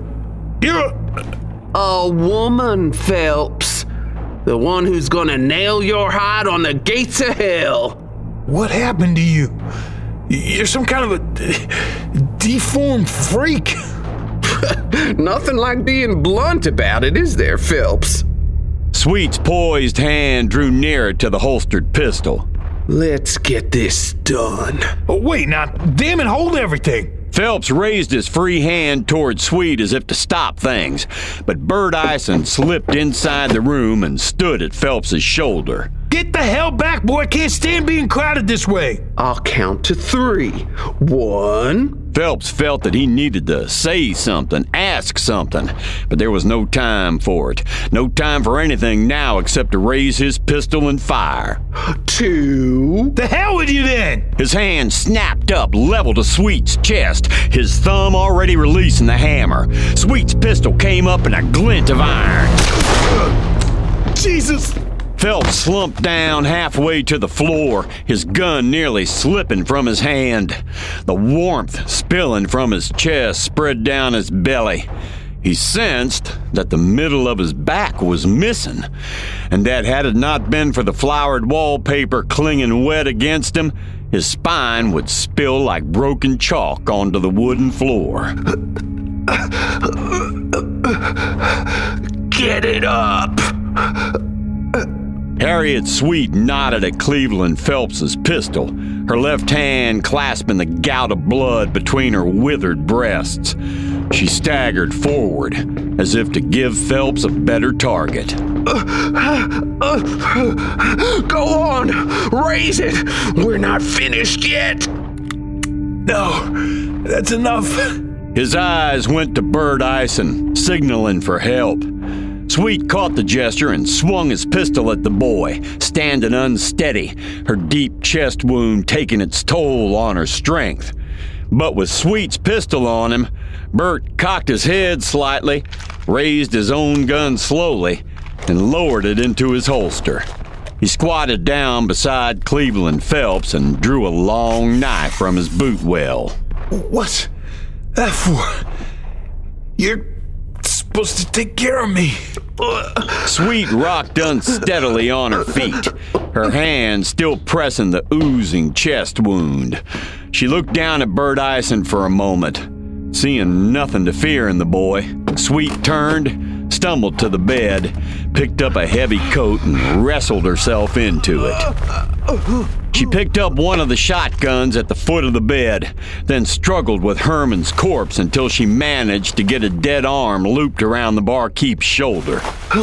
a woman, Phelps. The one who's gonna nail your hide on the gates of hell. What happened to you? You're some kind of a deformed freak. Nothing like being blunt about it, is there, Phelps? Sweet's poised hand drew nearer to the holstered pistol. Let's get this done. Oh, wait, now, damn it, hold everything. Phelps raised his free hand toward Sweet as if to stop things, but Bert Ison slipped inside the room and stood at Phelps's shoulder. Get the hell back, boy. I can't stand being crowded this way. I'll count to 3. 1. Phelps felt that he needed to say something, ask something, but there was no time for it. No time for anything now except to raise his pistol and fire. 2. The hell with you then? His hand snapped up, level to Sweet's chest, his thumb already releasing the hammer. Sweet's pistol came up in a glint of iron. Jesus! Phelps slumped down halfway to the floor, his gun nearly slipping from his hand. The warmth spilling from his chest spread down his belly. He sensed that the middle of his back was missing, and that had it not been for the flowered wallpaper clinging wet against him, his spine would spill like broken chalk onto the wooden floor. Get it up! Harriet Sweet nodded at Cleveland Phelps's pistol, her left hand clasping the gout of blood between her withered breasts. She staggered forward, as if to give Phelps a better target. Go on! Raise it! We're not finished yet! No, that's enough. His eyes went to Bert Ison, signaling for help. Sweet caught the gesture and swung his pistol at the boy, standing unsteady, her deep chest wound taking its toll on her strength. But with Sweet's pistol on him, Bert cocked his head slightly, raised his own gun slowly, and lowered it into his holster. He squatted down beside Cleveland Phelps and drew a long knife from his boot well. What's that for? You're supposed to take care of me. Sweet rocked unsteadily on her feet, her hand still pressing the oozing chest wound. She looked down at Bert Ison for a moment. Seeing nothing to fear in the boy, Sweet turned, stumbled to the bed, picked up a heavy coat and wrestled herself into it. She picked up one of the shotguns at the foot of the bed, then struggled with Herman's corpse until she managed to get a dead arm looped around the barkeep's shoulder.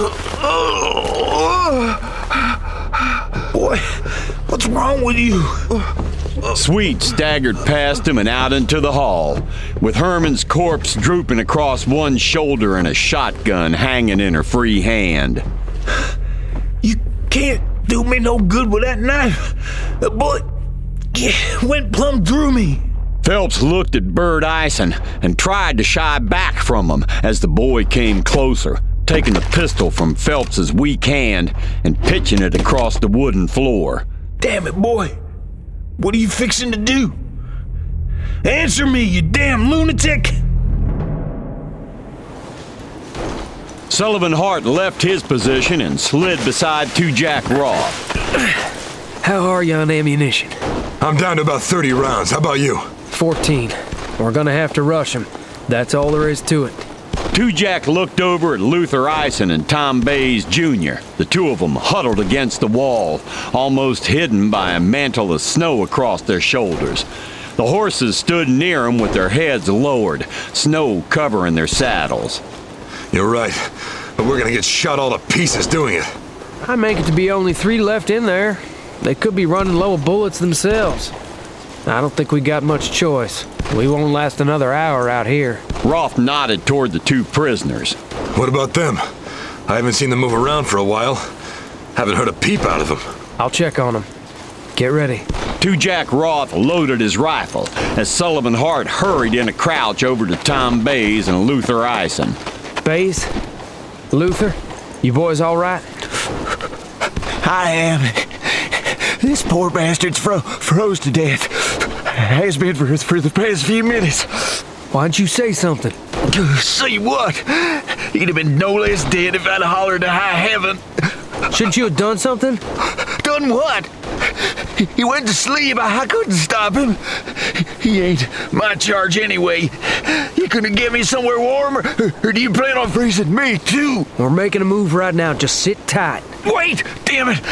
Boy, what's wrong with you? Sweet staggered past him and out into the hall, with Herman's corpse drooping across one shoulder and a shotgun hanging in her free hand. You can't do me no good with that knife. The bullet went plumb through me. Phelps looked at Bert Ison and tried to shy back from him as the boy came closer, taking the pistol from Phelps's weak hand and pitching it across the wooden floor. Damn it, boy. What are you fixing to do? Answer me, you damn lunatic! Sullivan Hart left his position and slid beside 2 Jack Roth. How are you on ammunition? I'm down to about 30 rounds. How about you? 14. We're gonna have to rush him. That's all there is to it. 2 Jack looked over at Luther Ison and Tom Bays Jr., the two of them huddled against the wall, almost hidden by a mantle of snow across their shoulders. The horses stood near him with their heads lowered, snow covering their saddles. You're right, but we're gonna get shot all to pieces doing it. I make it to be only 3 left in there. They could be running low of bullets themselves. I don't think we got much choice. We won't last another hour out here. Roth nodded toward the 2 prisoners. What about them? I haven't seen them move around for a while. Haven't heard a peep out of them. I'll check on them. Get ready. 2 Jack Roth loaded his rifle as Sullivan Hart hurried in a crouch over to Tom Bays and Luther Eisen. Bays? Luther? You boys all right? I am. This poor bastard's froze to death. Has been for the past few minutes. Why'd you say something? See what? He'd have been no less dead if I'd hollered to high heaven. Shouldn't you have done something? Done what? He went to sleep. I couldn't stop him. He ain't my charge anyway. You couldn't get me somewhere warmer, or do you plan on freezing me too? We're making a move right now. Just sit tight. Wait! Damn it!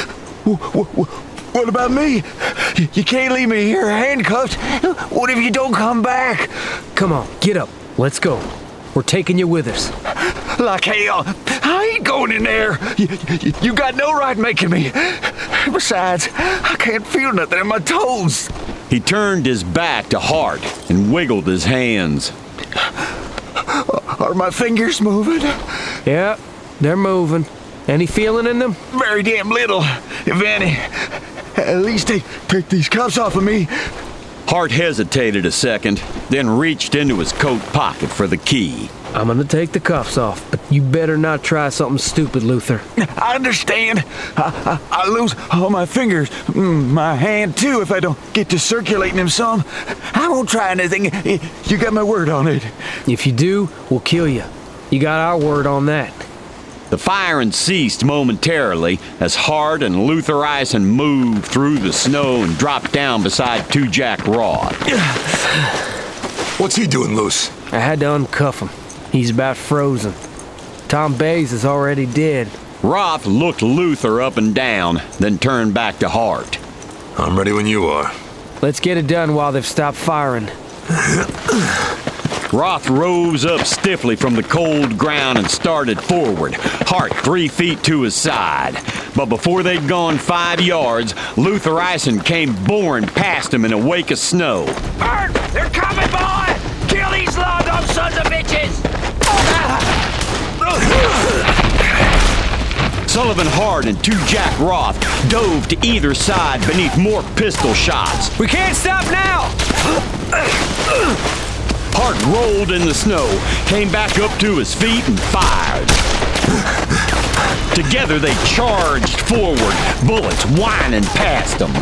What about me? You can't leave me here handcuffed. What if you don't come back? Come on, get up. Let's go. We're taking you with us. Like hell. I ain't going in there. You got no right making me. Besides, I can't feel nothing in my toes. He turned his back to Hart and wiggled his hands. Are my fingers moving? Yeah, they're moving. Any feeling in them? Very damn little, if any. At least take these cuffs off of me. Hart hesitated a second, then reached into his coat pocket for the key. I'm gonna take the cuffs off, but you better not try something stupid, Luther. I understand. I lose all my fingers, my hand too, if I don't get to circulating them some. I won't try anything. You got my word on it. If you do, we'll kill you. You got our word on that. The firing ceased momentarily as Hart and Luther Eisen moved through the snow and dropped down beside 2 Jack Roth. What's he doing loose? I had to uncuff him. He's about frozen. Tom Bays is already dead. Roth looked Luther up and down, then turned back to Hart. I'm ready when you are. Let's get it done while they've stopped firing. Roth rose up stiffly from the cold ground and started forward, Hart 3 feet to his side. But before they'd gone 5 yards, Luther Eisen came boring past him in a wake of snow. Bert! They're coming, boy! Kill these long-dumb sons of bitches! Sullivan Hart and 2 Jack Roth dove to either side beneath more pistol shots. We can't stop now! Hart rolled in the snow, came back up to his feet and fired. Together they charged forward, bullets whining past them.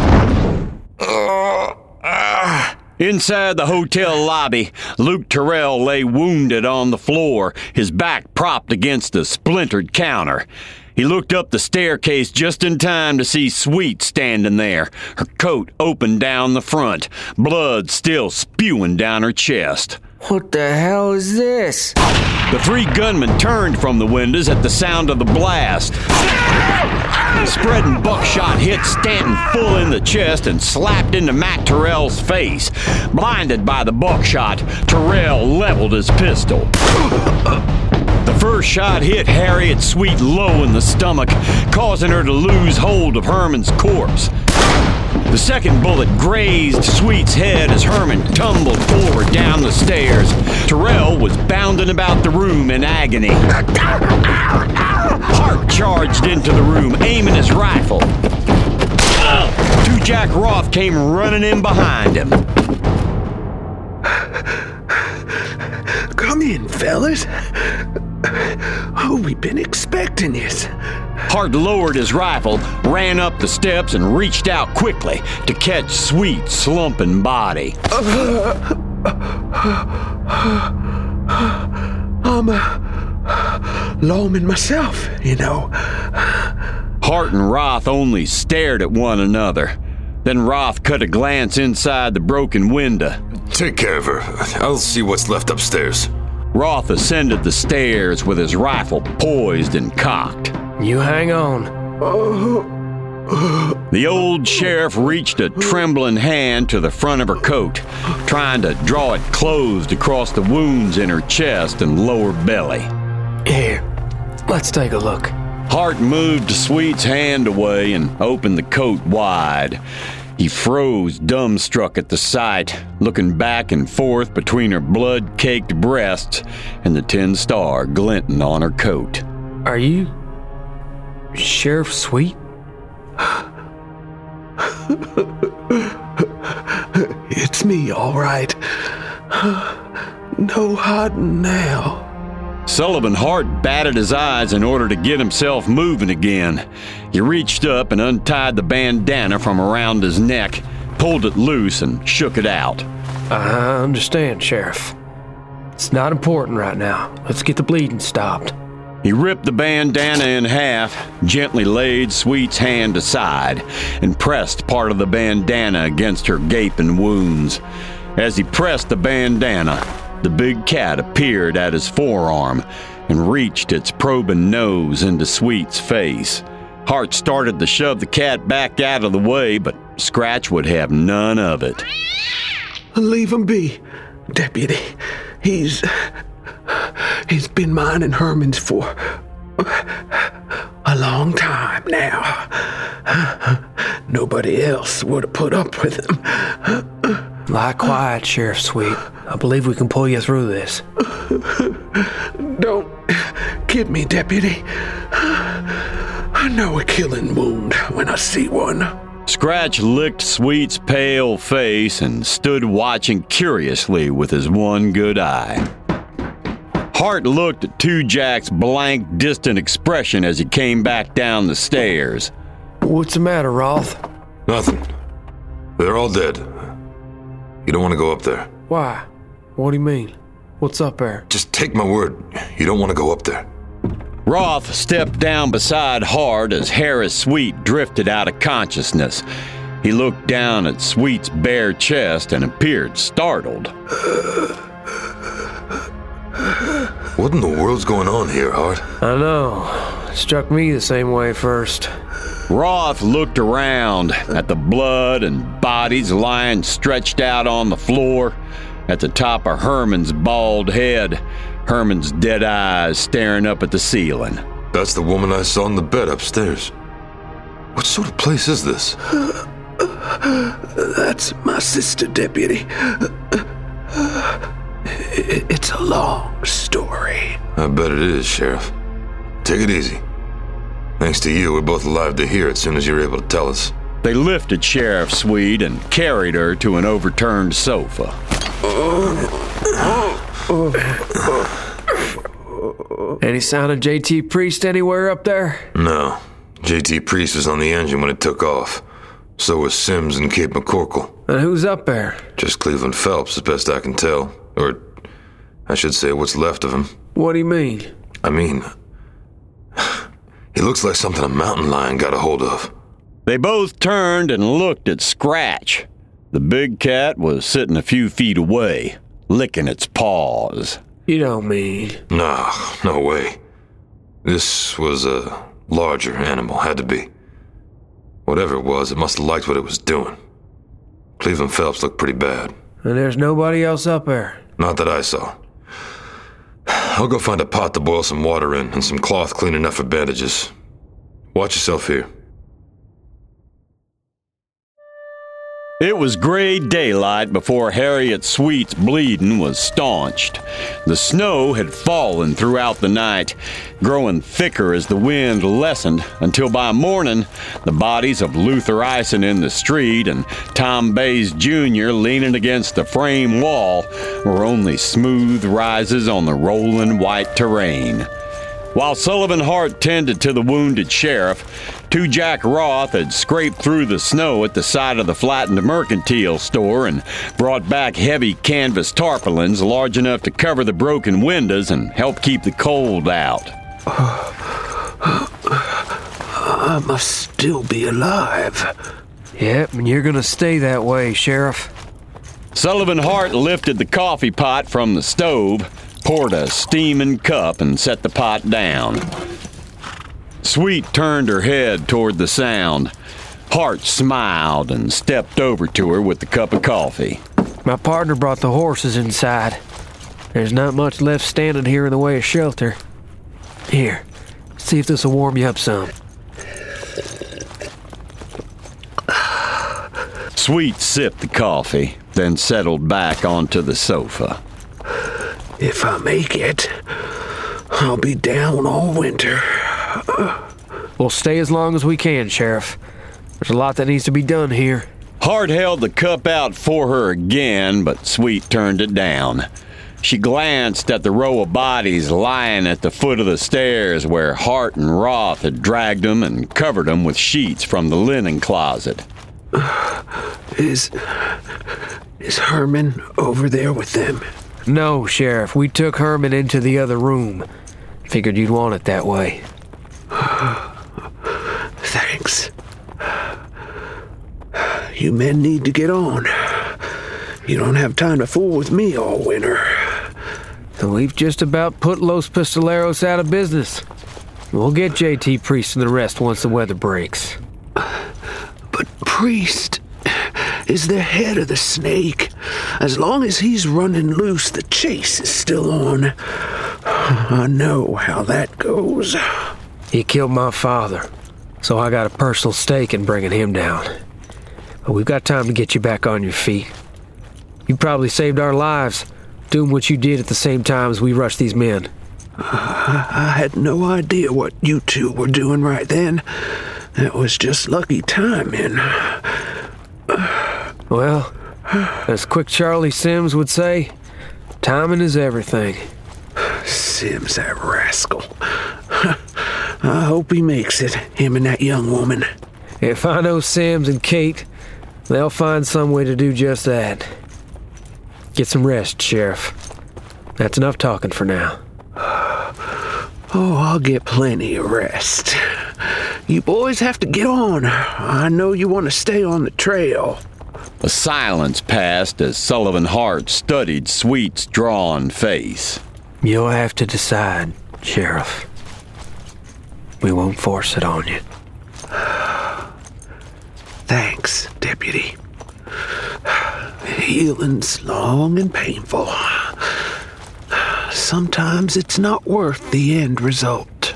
Inside the hotel lobby, Luke Terrell lay wounded on the floor, his back propped against a splintered counter. He looked up the staircase just in time to see Sweet standing there, her coat open down the front, blood still spewing down her chest. What the hell is this? The 3 gunmen turned from the windows at the sound of the blast. Spreading buckshot hit Stanton full in the chest and slapped into Matt Terrell's face. Blinded by the buckshot, Terrell leveled his pistol. The first shot hit Harriet Sweet low in the stomach, causing her to lose hold of Herman's corpse. The second bullet grazed Sweet's head as Herman tumbled forward down the stairs. Terrell was bounding about the room in agony. Hart charged into the room, aiming his rifle. 2 Jack Roth came running in behind him. Come in, fellas. Oh, we've been expecting this. Hart lowered his rifle, ran up the steps, and reached out quickly to catch Sweet's slumping body. I'm a lawman myself, you know. Hart and Roth only stared at one another. Then Roth cut a glance inside the broken window. Take care of her. I'll see what's left upstairs. Roth ascended the stairs with his rifle poised and cocked. You hang on. The old sheriff reached a trembling hand to the front of her coat, trying to draw it closed across the wounds in her chest and lower belly. Here, let's take a look. Hart moved Sweet's hand away and opened the coat wide. He froze, dumbstruck at the sight, looking back and forth between her blood-caked breasts and the tin star glinting on her coat. Are you Sheriff Sweet? It's me, all right. No hiding now. Sullivan Hart batted his eyes in order to get himself moving again. He reached up and untied the bandana from around his neck, pulled it loose, and shook it out. I understand, Sheriff. It's not important right now. Let's get the bleeding stopped. He ripped the bandana in half, gently laid Sweet's hand aside, and pressed part of the bandana against her gaping wounds. As he pressed the bandana, the big cat appeared at his forearm and reached its probing nose into Sweet's face. Hart started to shove the cat back out of the way, but Scratch would have none of it. Leave him be, Deputy. He's been mine and Herman's for a long time now. Nobody else would have put up with him. Lie quiet, Sheriff Sweet. I believe we can pull you through this. Don't kid me, Deputy. I know a killing wound when I see one. Scratch licked Sweet's pale face and stood watching curiously with his one good eye. Hart looked at Two Jack's blank, distant expression as he came back down the stairs. What's the matter, Roth? Nothing. They're all dead. You don't want to go up there. Why? What do you mean? What's up there? Just take my word. You don't want to go up there. Roth stepped down beside Hart as Harris Sweet drifted out of consciousness. He looked down at Sweet's bare chest and appeared startled. What in the world's going on here, Hart? I know. It struck me the same way first. Roth looked around at the blood and bodies lying stretched out on the floor. At the top of Herman's bald head, Herman's dead eyes staring up at the ceiling. That's the woman I saw in the bed upstairs. What sort of place is this? That's my sister, Deputy. It's a long story. I bet it is, Sheriff. Take it easy. Thanks to you, we're both alive to hear it as soon as you're able to tell us. They lifted Sheriff Sweet and carried her to an overturned sofa. Any sign of JT Priest anywhere up there? No. JT Priest was on the engine when it took off. So was Sims and Cape McCorkle. And who's up there? Just Cleveland Phelps, as best I can tell. Or, I should say, what's left of him. What do you mean? I mean, he looks like something a mountain lion got a hold of. They both turned and looked at Scratch. The big cat was sitting a few feet away, licking its paws. You don't mean? No way. This was a larger animal, had to be. Whatever it was, it must have liked what it was doing. Cleveland Phelps looked pretty bad. And there's nobody else up there? Not that I saw. I'll go find a pot to boil some water in and some cloth clean enough for bandages. Watch yourself here. It was gray daylight before Harriet Sweet's bleeding was staunched. The snow had fallen throughout the night, growing thicker as the wind lessened, until by morning, the bodies of Luther Ison in the street and Tom Bays Jr. leaning against the frame wall were only smooth rises on the rolling white terrain. While Sullivan Hart tended to the wounded sheriff, Two Jack Roth had scraped through the snow at the side of the flattened mercantile store and brought back heavy canvas tarpaulins large enough to cover the broken windows and help keep the cold out. I must still be alive. Yep, and you're gonna stay that way, Sheriff. Sullivan Hart lifted the coffee pot from the stove, poured a steaming cup, and set the pot down. Sweet turned her head toward the sound. Hart smiled and stepped over to her with the cup of coffee. My partner brought the horses inside. There's not much left standing here in the way of shelter. Here, see if this will warm you up some. Sweet sipped the coffee, then settled back onto the sofa. If I make it, I'll be down all winter. We'll stay as long as we can, Sheriff. There's a lot that needs to be done here. Hart held the cup out for her again, but Sweet turned it down. She glanced at the row of bodies lying at the foot of the stairs where Hart and Roth had dragged them and covered them with sheets from the linen closet. Is Herman over there with them? No, Sheriff. We took Herman into the other room. Figured you'd want it that way. Thanks. You men need to get on. You don't have time to fool with me all winter. We've just about put Los Pistoleros out of business. We'll get JT Priest and the rest once the weather breaks. But Priest is the head of the snake. As long as he's running loose, the chase is still on. I know how that goes. He killed my father, so I got a personal stake in bringing him down. But we've got time to get you back on your feet. You probably saved our lives, doing what you did at the same time as we rushed these men. I had no idea what you two were doing right then. That was just lucky timing. Well, as Quick Charlie Sims would say, timing is everything. Sims, that rascal. I hope he makes it, him and that young woman. If I know Sims and Kate, they'll find some way to do just that. Get some rest, Sheriff. That's enough talking for now. Oh, I'll get plenty of rest. You boys have to get on. I know you want to stay on the trail. A silence passed as Sullivan Hart studied Sweet's drawn face. You'll have to decide, Sheriff. We won't force it on you. Thanks, Deputy. Healing's long and painful. Sometimes it's not worth the end result.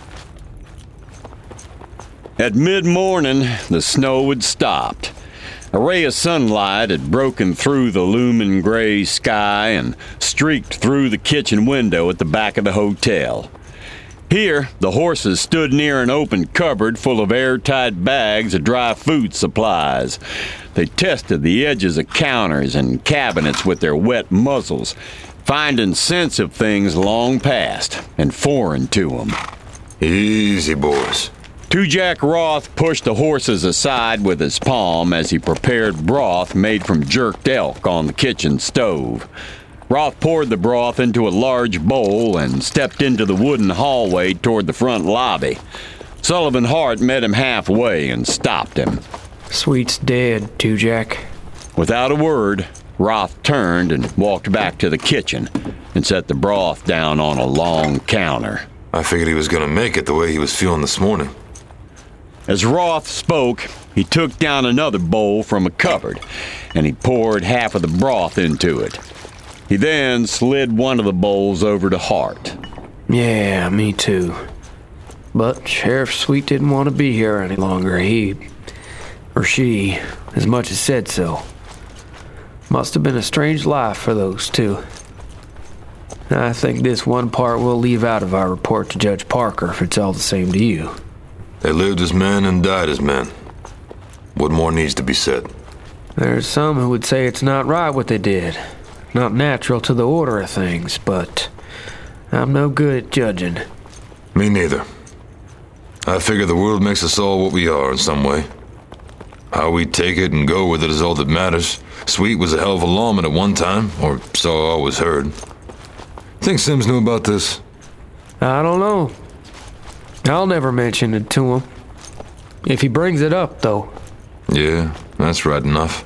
At mid-morning, the snow had stopped. A ray of sunlight had broken through the looming gray sky and streaked through the kitchen window at the back of the hotel. Here, the horses stood near an open cupboard full of airtight bags of dry food supplies. They tested the edges of counters and cabinets with their wet muzzles, finding scents of things long past and foreign to them. Easy, boys. Two-Jack Roth pushed the horses aside with his palm as he prepared broth made from jerked elk on the kitchen stove. Roth poured the broth into a large bowl and stepped into the wooden hallway toward the front lobby. Sullivan Hart met him halfway and stopped him. Sweet's dead, Two-Jack. Without a word, Roth turned and walked back to the kitchen and set the broth down on a long counter. I figured he was going to make it the way he was feeling this morning. As Roth spoke, he took down another bowl from a cupboard, and he poured half of the broth into it. He then slid one of the bowls over to Hart. Yeah, me too. But Sheriff Sweet didn't want to be here any longer. He, or she, as much as said so. Must have been a strange life for those two. I think this one part we'll leave out of our report to Judge Parker if it's all the same to you. They lived as men and died as men. What more needs to be said? There's some who would say it's not right what they did. Not natural to the order of things, but I'm no good at judging. Me neither. I figure the world makes us all what we are in some way. How we take it and go with it is all that matters. Sweet was a hell of a lawman at one time, or so I always heard. Think Sims knew about this? I don't know. I'll never mention it to him. If he brings it up, though. Yeah, that's right enough.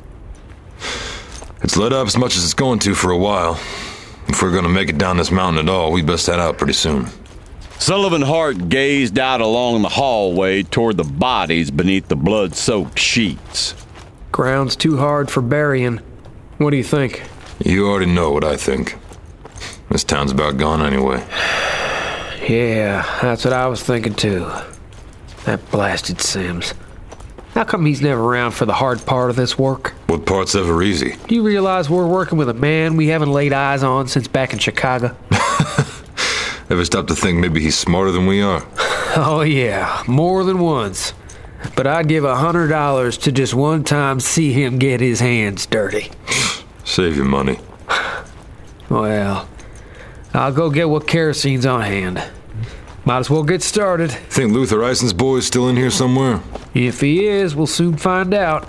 It's let up as much as it's going to for a while. If we're gonna make it down this mountain at all, we best head out pretty soon. Sullivan Hart gazed out along the hallway toward the bodies beneath the blood-soaked sheets. Ground's too hard for burying. What do you think? You already know what I think. This town's about gone anyway. Yeah, that's what I was thinking too. That blasted Sims. How come he's never around for the hard part of this work? What part's ever easy? Do you realize we're working with a man we haven't laid eyes on since back in Chicago? Ever stop to think maybe he's smarter than we are? Oh yeah, more than once. But I'd give $100 to just one time see him get his hands dirty. Save your money. Well, I'll go get what kerosene's on hand. Might as well get started. Think Luther Ison's boy's still in here somewhere? If he is, we'll soon find out.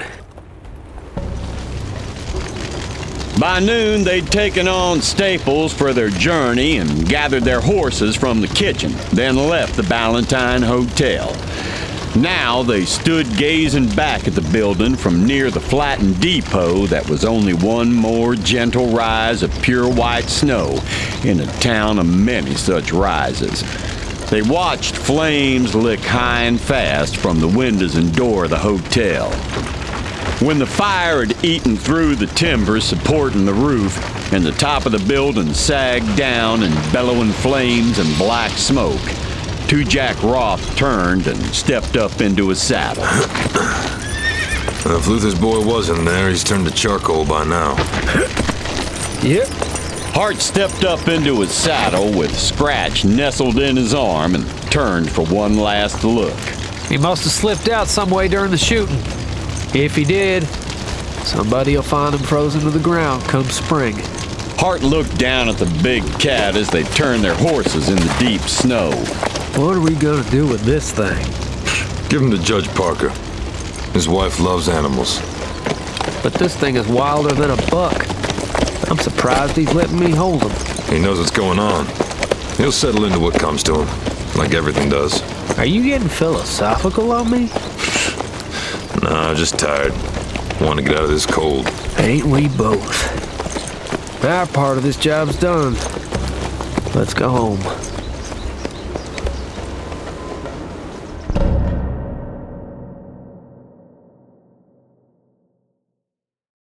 By noon, they'd taken on Staples for their journey and gathered their horses from the kitchen, then left the Ballantine Hotel. Now they stood gazing back at the building from near the flattened depot that was only one more gentle rise of pure white snow in a town of many such rises. They watched flames lick high and fast from the windows and door of the hotel. When the fire had eaten through the timbers supporting the roof and the top of the building sagged down in bellowing flames and black smoke, 2 Jack Roth turned and stepped up into his saddle. Well, if Luther's boy was in there, he's turned to charcoal by now. Yep. Hart stepped up into his saddle with Scratch nestled in his arm and turned for one last look. He must have slipped out some way during the shooting. If he did, somebody'll find him frozen to the ground come spring. Hart looked down at the big cat as they turned their horses in the deep snow. What are we gonna do with this thing? Give him to Judge Parker. His wife loves animals. But this thing is wilder than a buck. I'm surprised he's letting me hold him. He knows what's going on. He'll settle into what comes to him, like everything does. Are you getting philosophical on me? Nah, just tired. Want to get out of this cold. Ain't we both? Our part of this job's done. Let's go home.